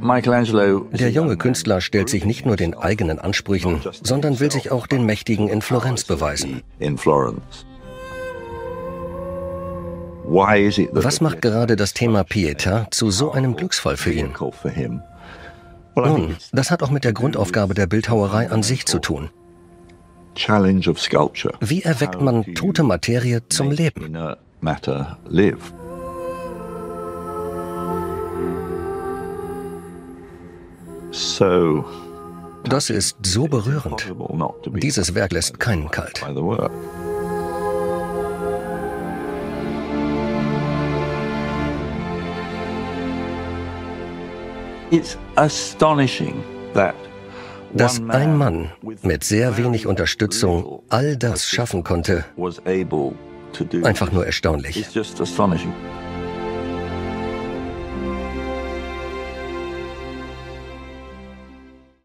Der junge Künstler stellt sich nicht nur den eigenen Ansprüchen, sondern will sich auch den Mächtigen in Florenz beweisen. Was macht gerade das Thema Pietà zu so einem Glücksfall für ihn? Nun, das hat auch mit der Grundaufgabe der Bildhauerei an sich zu tun. Wie erweckt man tote Materie zum Leben? Das ist so berührend. Dieses Werk lässt keinen kalt. Dass ein Mann mit sehr wenig Unterstützung all das schaffen konnte, einfach nur erstaunlich.